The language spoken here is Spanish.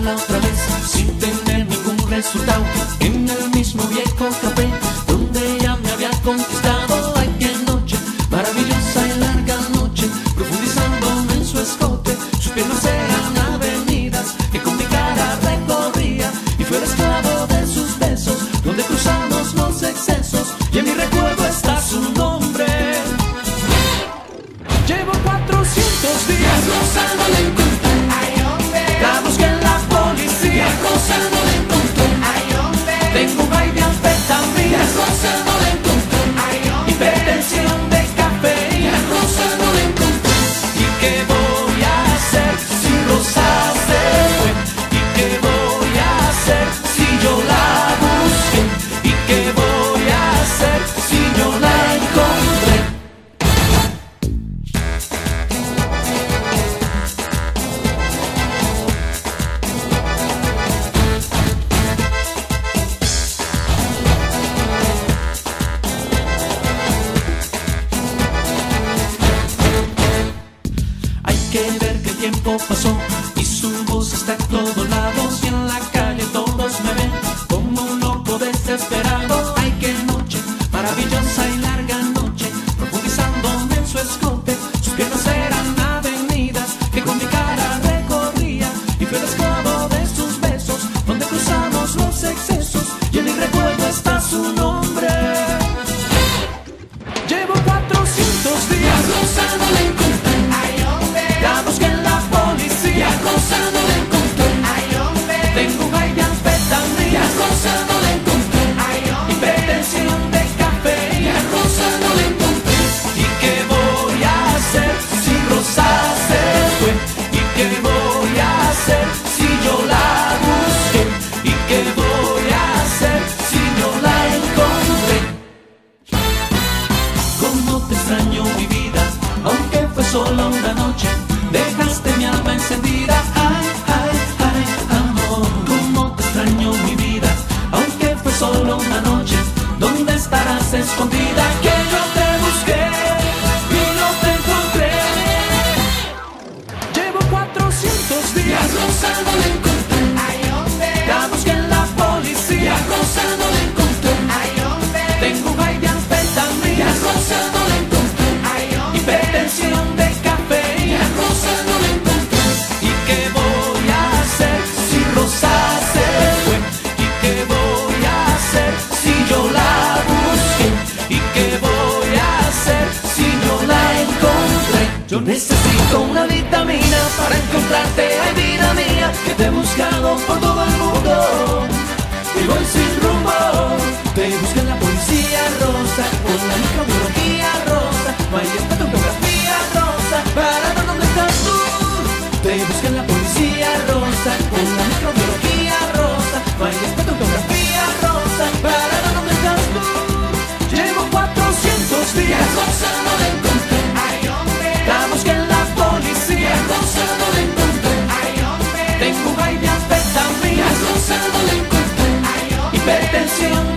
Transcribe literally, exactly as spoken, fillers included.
verla otra vez sin tener ningún resultado. En el mismo viejo café donde ella me había conquistado. Ay, qué noche, maravillosa y larga noche, profundizándome en su escote. Sus piernas eran avenidas que con mi cara recorría, y fue el esclavo de sus besos donde cruzamos los excesos. Y en mi recuerdo está su nombre. Llevo cuatrocientos días Rosa no la encontré, ay hombre. la busqué en la policía. Rosa no la encontré, ay hombre. Tengo un high de anfetamina, Rosa no la encontré, ay hombre. hipertensión de cafeína. Rosa no la encontré. ¿Y qué voy a hacer si Rosa se fue? ¿Y qué voy a hacer si yo la busqué? ¿Y qué voy a hacer si yo la encontré? Hay que ver que el tiempo pasó y su voz está en todos lados, y en la calle todos me ven como un loco desesperado. Ay, qué noche, maravillosa y larga noche, profundizándome en su escote. Sus piernas eran avenidas que con mi cara recorría, y fue el esclavo de sus besos donde cruzamos los excesos. Y en mi recuerdo está su nombre. Llevo cuatrocientos días, Rosa no la encontré, ay hombre. la busqué en la policía. Rosa no la encontré, ay hombre. Tengo un high de anfetamina, Rosa no la encontré, ay hombre. hipertensión de cafeína. Rosa no la encontré. ¿Y qué voy a hacer si Rosa se fue? ¿Y qué voy a hacer si yo la busqué? ¿Y qué voy a hacer si yo la encontré? Cómo te extraño, mi vida, aunque fue solo una noche, dejaste mi alma encendida. Ay, ay, ay, amor. Cómo te extraño, mi vida, aunque fue solo una noche, ¿dónde estarás escondida? Que yo te busqué y no te encontré. Llevo cuatrocientos días, Rosa no la encontré, ay hombre. la busqué en la policía. Rosa no la encontré, ay hombre. Tengo un high de anfetamina, Rosa no la encontré, ay hombre. hipertensión de cafeína. Rosa no la encontré. ¿Y qué voy a hacer si Rosa se fue? ¿Y qué voy a hacer si yo la busqué? ¿Y qué voy a hacer si yo la encontré? Yo necesito una vitamina para encontrarte, ay vida mía, que te he buscado por todo el mundo y voy sin rumbo. Te busqué en la policía, Rosa, con la microbiología, Rosa, no hay espectrografía, Rosa, para ver dónde estás tú. Te busqué en la policía, Rosa, con la microbiología, Rosa, no hay espectrografía, Rosa, para ver dónde estás tú. Llevo cuatrocientos días, Rosa no la encontré, ay hombre. la busqué en la policía. Rosa no la encontré, ay hombre. Tengo un high de anfetamina, Rosa no la encontré, ay hombre. hipertensión